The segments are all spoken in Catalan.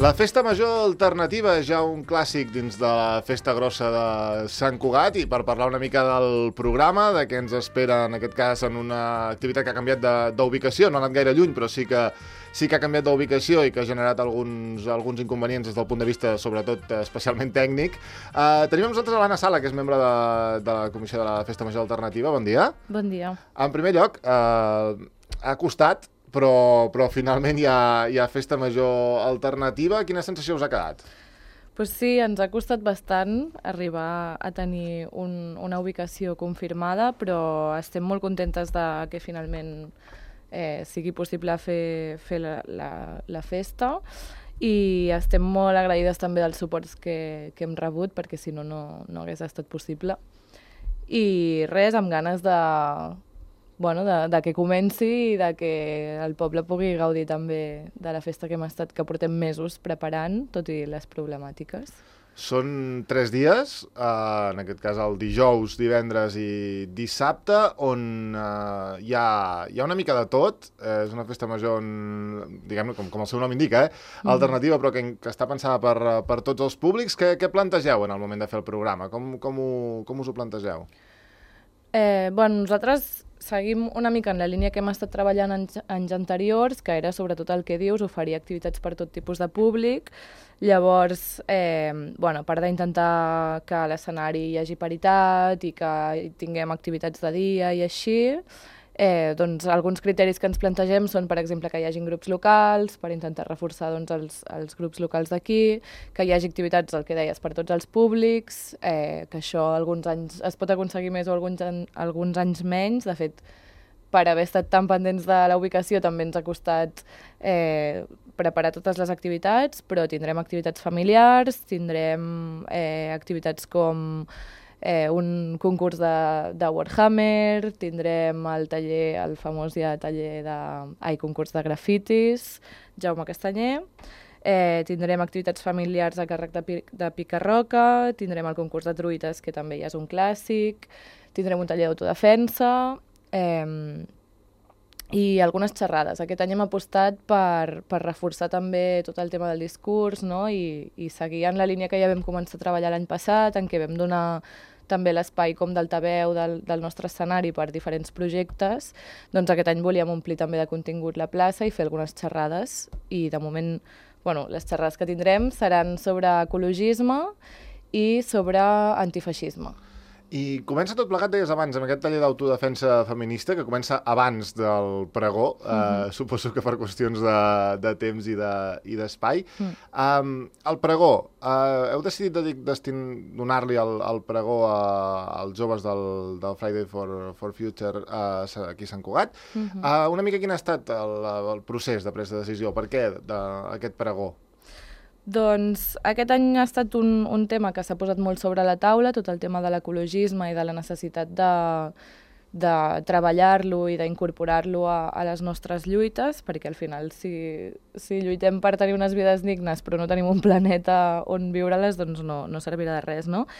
La Festa Major Alternativa és ja un clàssic dins de la Festa Grossa de Sant Cugat, i per parlar una mica del programa, de què ens espera en aquest cas en una activitat que ha canviat d'ubicació, no ha anat gaire lluny, però sí que ha canviat d'ubicació i que ha generat alguns inconvenients des del punt de vista, sobretot, especialment tècnic. Tenim amb nosaltres a l'Anna Sala, que és membre de la Comissió de la Festa Major Alternativa. Bon dia. Bon dia. En primer lloc, ha costat, però finalment hi ha Festa Major Alternativa. Quina sensació us ha quedat? Pues sí, ens ha costat bastant arribar a tenir una ubicació confirmada, però estem molt contentes de que finalment sigui possible fer la festa, i estem molt agraïdes també dels suports que hem rebut, perquè si no, no hagués estat possible. I res, amb ganes de que comenci i de que el poble pugui gaudir també de la festa que portem mesos preparant, tot i les problemàtiques. Són 3 dies, en aquest cas el dijous, divendres i dissabte, on hi ha una mica de tot. És una festa major, diguem-ne, com el seu nom indica, alternativa, però que està pensada per tots els públics. Què plantegeu en el moment de fer el programa? Com us ho plantegeu? Nosaltres seguim una mica en la línia que hem estat treballant anys anteriors, que era sobretot el que dius, oferir activitats per tot tipus de públic. Llavors, a part d'intentar que a l'escenari hi hagi paritat i que tinguem activitats de dia i així, doncs alguns criteris que ens plantegem són, per exemple, que hi hagi grups locals, per intentar reforçar els grups locals d'aquí, que hi hagi activitats, el que deies, per tots els públics, que això alguns anys es pot aconseguir més o alguns anys menys. De fet, per haver estat tan pendents de la ubicació també ens ha costat preparar totes les activitats, però tindrem activitats familiars, tindrem activitats com un concurs de Warhammer, tindrem el famós concurs de grafitis, Jaume Castanyer, tindrem activitats familiars a càrrec de pica-roca, tindrem el concurs de truites, que també ja és un clàssic, tindrem un taller d'autodefensa, i algunes xerrades. Aquest any hem apostat per reforçar també tot el tema del discurs, no? I seguir en la línia que ja vam començar a treballar l'any passat, en què vam donar també l'espai com d'altaveu del nostre escenari per diferents projectes. Doncs aquest any volíem omplir també de contingut la plaça i fer algunes xerrades, i de moment les xerrades que tindrem seran sobre ecologisme i sobre antifeixisme. I comença tot plegat, deies abans, amb aquest taller d'autodefensa feminista, que comença abans del pregó, suposo que per qüestions de temps i d'espai. El pregó, heu decidit donar-li el pregó als joves del Friday for Future aquí a Sant Cugat. Una mica quin ha estat el procés de presa de decisió? Per què aquest pregó? Doncs aquest any ha estat un tema que s'ha posat molt sobre la taula, tot el tema de l'ecologisme i de la necessitat de treballar-lo i d'incorporar-lo a les nostres lluites, perquè al final si lluitem per tenir unes vides dignes però no tenim un planeta on viure-les, doncs no servirà de res, no?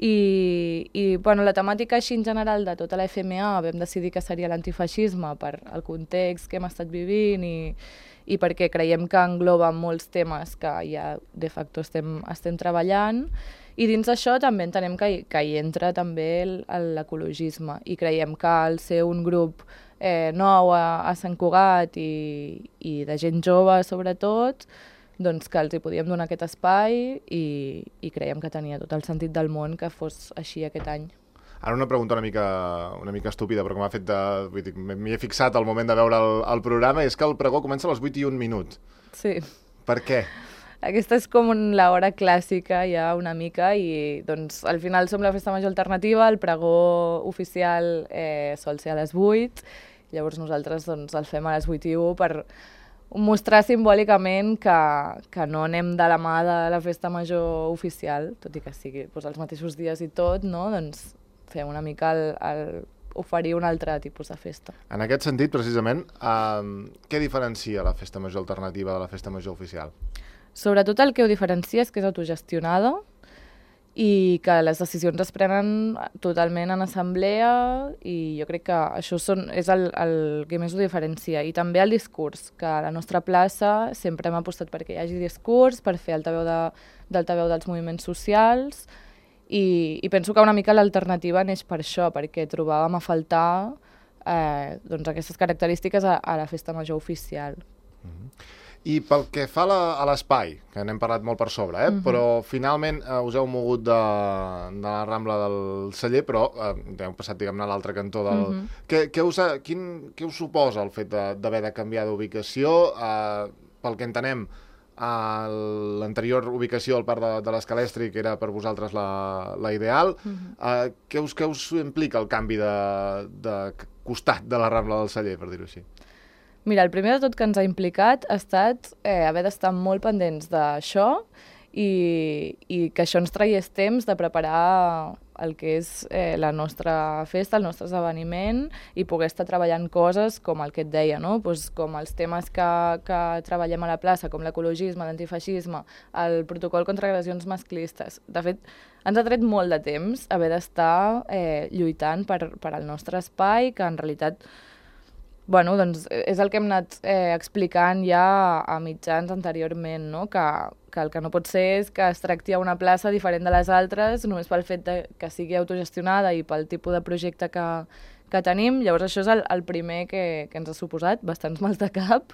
I la temàtica així en general de tota la FMA vam decidir que seria l'antifeixisme per el context que hem estat vivint i perquè creiem que engloba molts temes que ja de facto estem treballant, i dins d'això també entenem que hi entra també l'ecologisme, i creiem que al ser un grup nou a Sant Cugat i de gent jove sobretot, doncs que els hi podíem donar aquest espai, i creiem que tenia tot el sentit del món que fos així aquest any. Ara una pregunta una mica estúpida, però que m'ha fet m'hi he fixat al moment de veure el programa, és que el pregó comença a les 8:01. Sí. Per què? Aquesta és com l'hora clàssica ja una mica, i doncs al final som la Festa Major Alternativa, el pregó oficial sol ser a les 8, llavors nosaltres el fem a les 8:01 per mostrar simbòlicament que no anem de la mà de la Festa Major oficial, tot i que sigui els mateixos dies i tot, no? Doncs fem una mica oferir un altre tipus de festa. En aquest sentit, precisament, què diferencia la Festa Major Alternativa de la Festa Major oficial? Sobretot el que ho diferencia és que és autogestionada i que les decisions es prenen totalment en assemblea i jo crec que això és el que més ho diferencia. I també el discurs, que a la nostra plaça sempre hem apostat perquè hi hagi discurs, per fer d'altaveu dels moviments socials i penso que una mica l'alternativa neix per això, perquè trobàvem a faltar doncs aquestes característiques a la festa major oficial. I pel que fa a l'espai, que n'hem parlat molt per sobre, però finalment us heu mogut de la Rambla del Celler, però heu passat, diguem-ne, a l'altre cantó del... Què us suposa el fet d'haver de canviar d'ubicació? Pel que entenem, l'anterior ubicació al Parc de l'Escalestri, que era per vosaltres la ideal. Què us implica el canvi de costat de la Rambla del Celler, per dir-ho així? Mira, el primer de tot que ens ha implicat ha estat haver d'estar molt pendents d'això i que això ens tragués temps de preparar el que és la nostra festa, el nostre esdeveniment i poder estar treballant coses com el que et deia, no? Pues com els temes que treballem a la plaça, com l'ecologisme, l'antifeixisme, el protocol contra agressions masclistes. De fet, ens ha tret molt de temps haver d'estar lluitant per al nostre espai, que en realitat bueno, doncs és el que hem anat explicant ja a mitjans anteriorment, no? Que el que no pot ser és que es tracti a una plaça diferent de les altres només pel fet que sigui autogestionada i pel tipus de projecte que tenim. Llavors això és el primer que ens ha suposat, bastants mals de cap.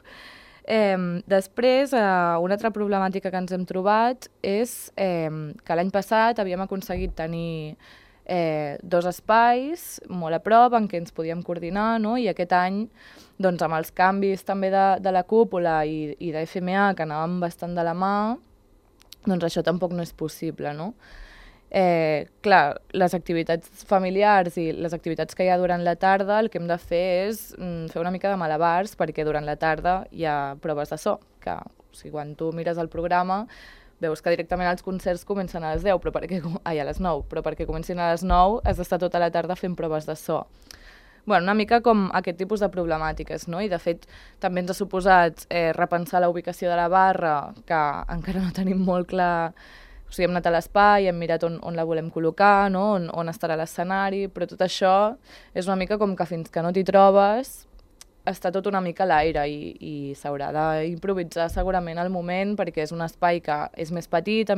Després, una altra problemàtica que ens hem trobat és que l'any passat havíem aconseguit tenir dos espais molt a prop en què ens podíem coordinar, no? I aquest any, doncs, amb els canvis també de la cúpula i de FMA, que anàvem bastant de la mà, doncs això tampoc no és possible, no? Clar, les activitats familiars i les activitats que hi ha durant la tarda, el que hem de fer és fer una mica de malabars, perquè durant la tarda hi ha proves de so, que o sigui, quan tu mires el programa veus que directament els concerts comencen a les 10, a les 9, però perquè comencin a les 9 has d'estar tota la tarda fent proves de so. Bueno, una mica com aquest tipus de problemàtiques, no? I de fet també ens ha suposat repensar la ubicació de la barra, que encara no tenim molt clar. O sigui, hem anat a l'espai, hem mirat on la volem col·locar, no? On estarà l'escenari, però tot això és una mica com que fins que no t'hi trobes està tot una mica a l'aire i s'haurà d'improvisar segurament al moment, perquè és un espai que és més petit, a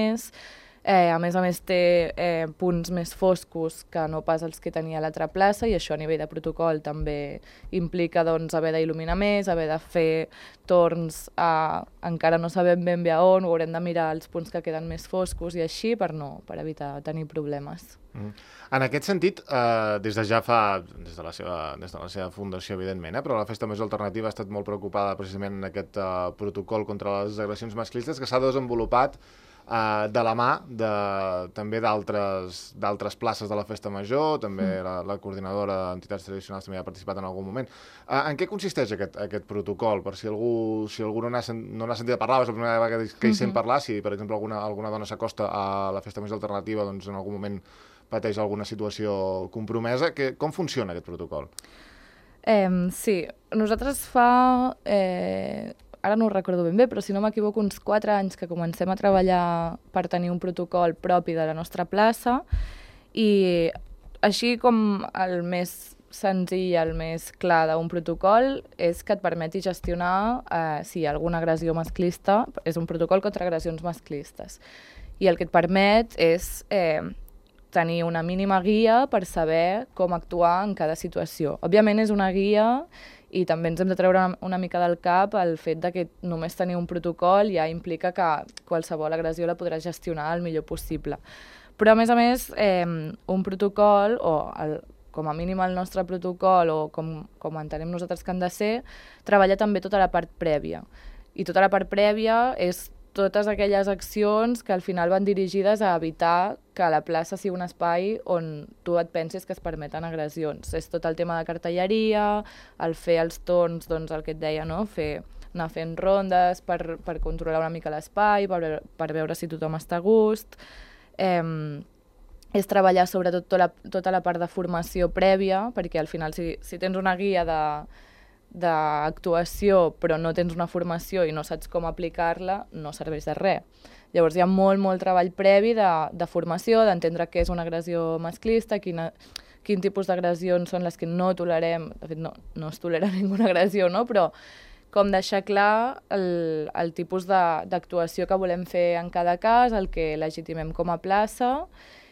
més té punts més foscos que no pas els que tenia l'altra plaça, i això a nivell de protocol també implica doncs, haver d'il·luminar més, haver de fer torns encara no sabem ben bé a on, haurem de mirar els punts que queden més foscos i així per evitar tenir problemes. En aquest sentit, des de la seva fundació, evidentment, però la Festa Major Alternativa ha estat molt preocupada precisament en aquest protocol contra les agressions masclistes que s'ha desenvolupat de la mà també d'altres places de la Festa Major, també la coordinadora d'entitats tradicionals també ha participat en algun moment. En què consisteix aquest protocol? Per si algú no n'ha sentit a parlar, és la primera vegada que hi sent parlar, si per exemple alguna dona s'acosta a la Festa Major Alternativa, doncs en algun moment pateix alguna situació compromesa. Com funciona aquest protocol? Sí, nosaltres ara no ho recordo ben bé, però si no m'equivoco, uns 4 anys que comencem a treballar per tenir un protocol propi de la nostra plaça, i així com el més senzill, el més clar d'un protocol és que et permeti gestionar si hi ha alguna agressió masclista. És un protocol contra agressions masclistes. I el que et permet és tenir una mínima guia per saber com actuar en cada situació. Òbviament és una guia i també ens hem de treure una mica del cap el fet de que només tenir un protocol ja implica que qualsevol agressió la podràs gestionar el millor possible. Però a més, un protocol, com a mínim el nostre protocol, o com entenem nosaltres que han de ser, treballa també tota la part prèvia. I tota la part prèvia és totes aquelles accions que al final van dirigides a evitar que la plaça sigui un espai on tu et pensis que es permeten agressions. És tot el tema de cartelleria, el fer els torns, doncs el que et deia, no? Anar fent rondes per controlar una mica l'espai, per veure si tothom està a gust. És treballar sobretot tota la part de formació prèvia, perquè al final si tens una guia d'actuació però no tens una formació i no saps com aplicar-la, no serveix de res. Llavors hi ha molt treball previ de formació, d'entendre què és una agressió masclista, quin tipus d'agressions són les que no tolerem. De fet, no es tolera ninguna agressió, no? Però com deixar clar el tipus d'actuació que volem fer en cada cas, el que legitimem com a plaça,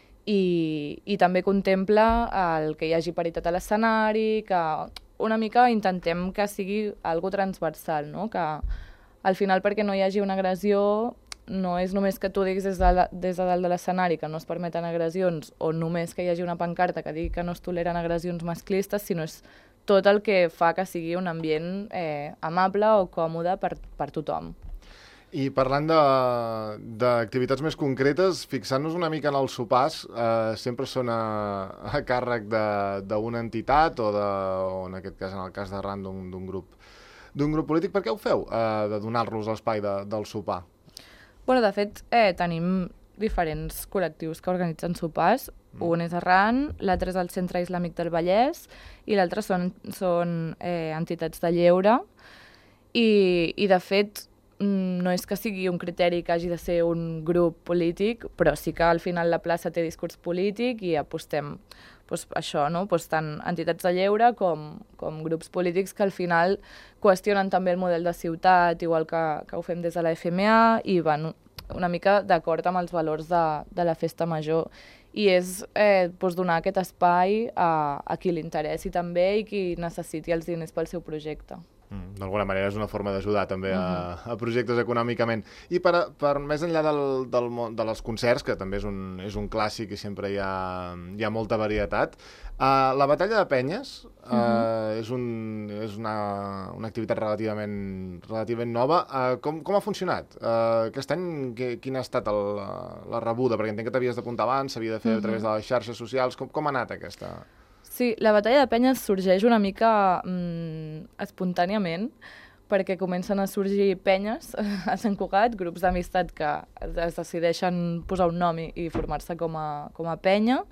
i també contempla el que hi hagi paritat a l'escenari, que una mica intentem que sigui algo transversal, no? Que al final, perquè no hi hagi una agressió, no és només que tu diguis des de dalt de l'escenari que no es permeten agressions, o només que hi hagi una pancarta que digui que no es toleren agressions masclistes, sinó és tot el que fa que sigui un ambient amable o còmode per tothom. I parlant d'activitats més concretes, fixant-nos una mica en els sopars, sempre són a càrrec d'una entitat o en aquest cas, en el cas d'Arran, d'un grup polític. Per què ho feu, de donar-los l'espai del sopar? Bueno, de fet, tenim diferents col·lectius que organitzen sopars. Un és Arran, l'altre és el Centre Islàmic del Vallès i l'altre són entitats de lleure. I de fet, no és que sigui un criteri que hagi de ser un grup polític, però sí que al final la plaça té discurs polític i apostem això, no? Tant entitats de lleure com grups polítics que al final qüestionen també el model de ciutat, igual que ho fem des de la FMA, i van una mica d'acord amb els valors de la festa major. I és donar aquest espai a qui li interessi també i qui necessiti els diners pel seu projecte. D'alguna manera és una forma d'ajudar també a projectes econòmicament. I per més enllà dels concerts, que també és un clàssic i sempre hi ha molta varietat, la batalla de penyes és una activitat relativament nova. Com ha funcionat? Aquest any quina ha estat la rebuda? Perquè entenc que t'havies d'apuntar abans, s'havia de fer a través de les xarxes socials. Com ha anat aquesta? Sí, la batalla de penyes sorgeix una mica espontàniament, perquè comencen a sorgir penyes a Sant Cugat, grups d'amistat que es decideixen posar un nom i formar-se com a penya.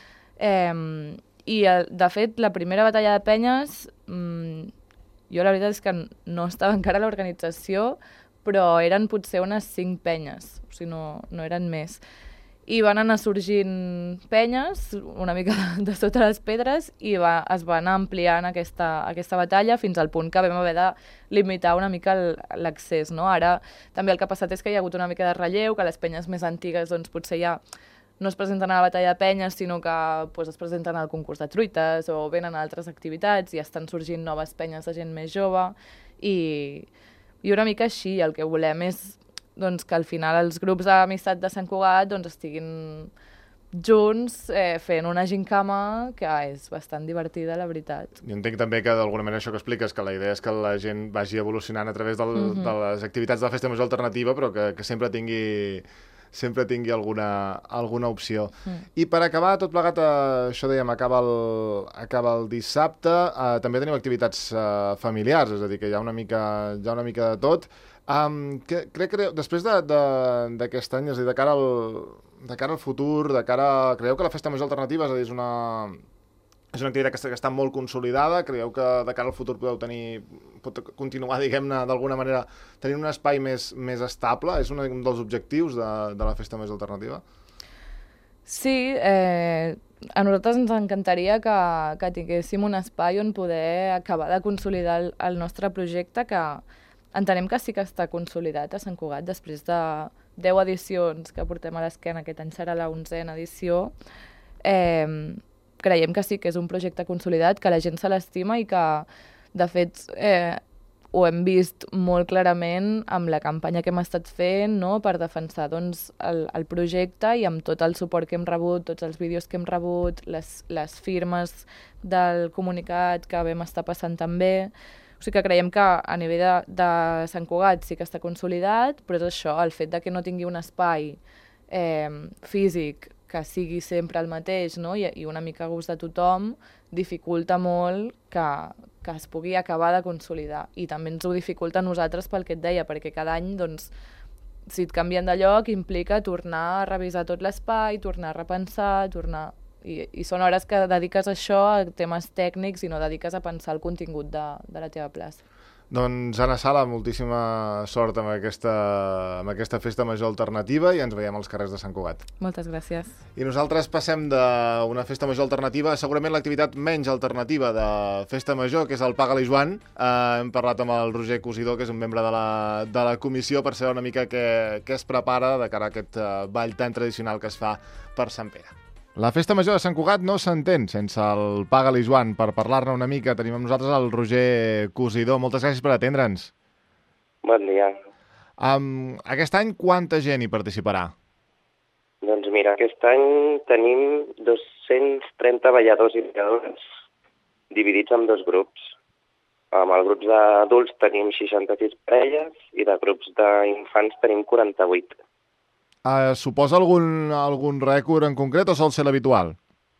I, de fet, la primera batalla de penyes, jo la veritat és que no estava encara a l'organització, però eren potser unes 5 penyes, o sigui, no eren més. I van anar sorgint penyes, una mica de sota les pedres, i es va anar ampliant aquesta batalla fins al punt que vam haver de limitar una mica l'accés, no? Ara també el que ha passat és que hi ha hagut una mica de relleu, que les penyes més antigues doncs, potser ja no es presenten a la batalla de penyes, sinó que es presenten al concurs de truites o venen a altres activitats i estan sorgint noves penyes de gent més jove, i una mica així el que volem és que al final els grups d'amistat de Sant Cugat estiguin junts fent una gincama que és bastant divertida, la veritat. Jo entenc també que d'alguna manera això que expliques, que la idea és que la gent vagi evolucionant a través de les activitats de la Festa Major Alternativa, però que sempre tingui alguna opció. I per acabar tot plegat, això dèiem, acaba el dissabte, també teniu activitats familiars, és a dir, que hi ha una mica de tot. Crec que després d'aquest any, és a dir, de cara al futur, creieu que la Festa Major Alternativa és una activitat que està molt consolidada? Creieu que de cara al futur pot continuar, diguem-ne, d'alguna manera, tenint un espai més estable? És un dels objectius de la Festa Major Alternativa? Sí, a nosaltres ens encantaria que tinguéssim un espai on poder acabar de consolidar el nostre projecte, que entenem que sí que està consolidat a Sant Cugat després de 10 edicions que portem a l'esquena, aquest any serà la 11a edició. Creiem que sí que és un projecte consolidat, que la gent se l'estima i que, de fet, ho hem vist molt clarament amb la campanya que hem estat fent, no?, per defensar el projecte, i amb tot el suport que hem rebut, tots els vídeos que hem rebut, les firmes del comunicat que vam estar passant també. O sigui que creiem que a nivell de Sant Cugat sí que està consolidat, però és això, el fet de que no tingui un espai físic que sigui sempre el mateix, no?, i una mica a gust de tothom, dificulta molt que es pugui acabar de consolidar. I també ens ho dificulta a nosaltres pel que et deia, perquè cada any, si et canvien de lloc, implica tornar a revisar tot l'espai, tornar a repensar, I són hores que dediques a això, a temes tècnics, i no dediques a pensar el contingut de la teva plaça. Doncs, Anna Sala, moltíssima sort amb aquesta festa major alternativa i ens veiem als carrers de Sant Cugat. Moltes gràcies. I nosaltres passem d'una festa major alternativa a segurament l'activitat menys alternativa de festa major, que és el Paga-li Joan. Hem parlat amb el Roger Cosidó, que és un membre de la comissió, per saber una mica què es prepara de cara a aquest ball tan tradicional que es fa per Sant Pere. La festa major de Sant Cugat no s'entén sense el Paga-li Joan. Per parlar-ne una mica tenim amb nosaltres el Roger Cosidó. Moltes gràcies per atendre'ns. Bon dia. Aquest any quanta gent hi participarà? Doncs mira, aquest any tenim 230 balladors i balladores dividits en 2 grups. Amb els grups d'adults tenim 66 parelles i de grups d'infants tenim 48. Suposa algun rècord en concret o sol ser l'habitual?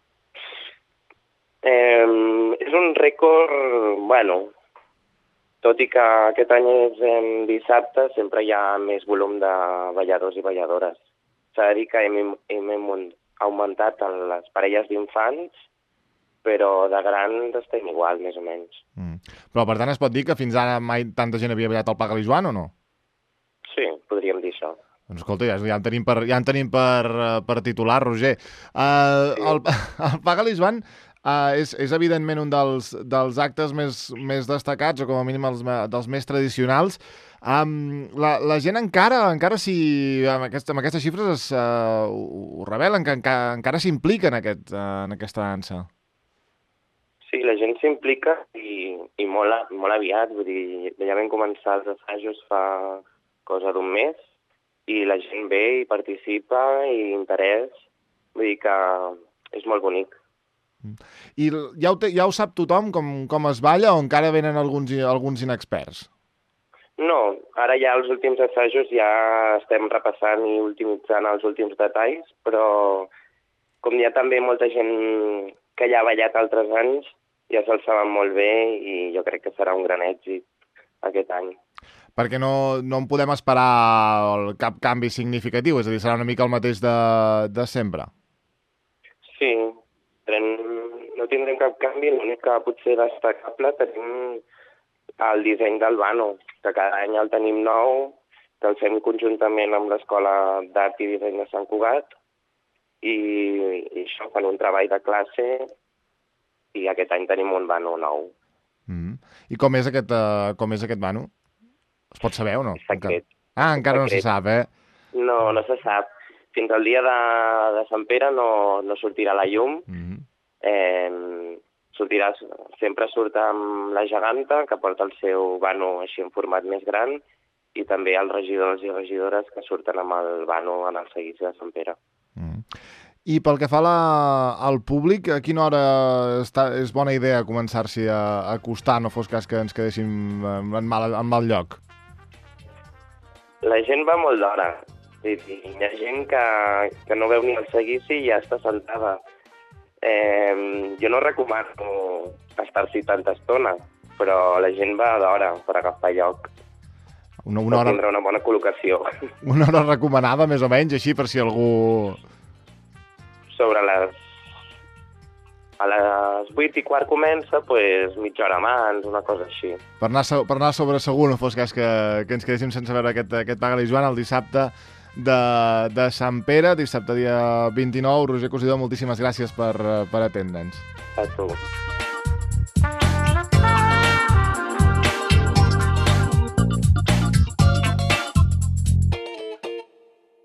És un rècord, bueno, tot i que aquest any és dissabte, sempre hi ha més volum de balladors i balladores. S'ha de dir que hem augmentat les parelles d'infants, però de grans estem igual, més o menys. Però, per tant, es pot dir que fins ara mai tanta gent havia ballat el Paga-li Joan o no? Sí, podríem dir això. Doncs escolta, ja en tenim per titular, Roger. El Paga-li Joan és evidentment un dels actes més destacats, o com a mínim dels més tradicionals. La gent encara si amb aquestes xifres ho revelen, que encara s'implica en aquesta dansa. Sí, la gent s'implica i molt aviat. Vull dir, ja vam començar els assajos fa cosa d'un mes, i la gent ve i participa i interès, vull dir que és molt bonic. I ja ho sap tothom com es balla o encara venen alguns inexperts? No, ara ja els últims assajos ja estem repassant i optimitzant els últims detalls, però com hi ha també molta gent que ja ha ballat altres anys, ja se'ls saben molt bé i jo crec que serà un gran èxit aquest any. Perquè no en podem esperar cap canvi significatiu, és a dir, serà una mica el mateix de sempre. Sí, no tindrem cap canvi, l'únic que potser destacable tenim el disseny del vano, que cada any el tenim nou, que el fem conjuntament amb l'Escola d'Art i Disseny de Sant Cugat, i això fan un treball de classe, i aquest any tenim un vano nou. I com és aquest vano? Es pot saber o no? És secret. Encara no se sap, eh? No se sap. Fins al dia de Sant Pere no sortirà la llum. Sempre surt amb la geganta, que porta el seu vano així en format més gran, i també els regidors i regidores que surten amb el vano en el seguici de Sant Pere. I pel que fa al públic, a quina hora és bona idea començar-s'hi a acostar, no fos cas que ens quedéssim en mal lloc? La gent va molt d'hora. Hi ha gent que no veu ni el seguici i ja està sentada. Jo no recomano estar-s'hi tanta estona, però la gent va d'hora per agafar lloc. Una hora... tindrà una bona col·locació. Una hora recomanada, més o menys, així, per si algú... A les 8:15 comença, doncs mitja hora abans, una cosa així. Per anar sobre segur, no fos cas que ens quedéssim sense veure aquest Paga-li Joan el dissabte de Sant Pere, dissabte dia 29. Roger Cosidó, moltíssimes gràcies per atendre'ns. A tu.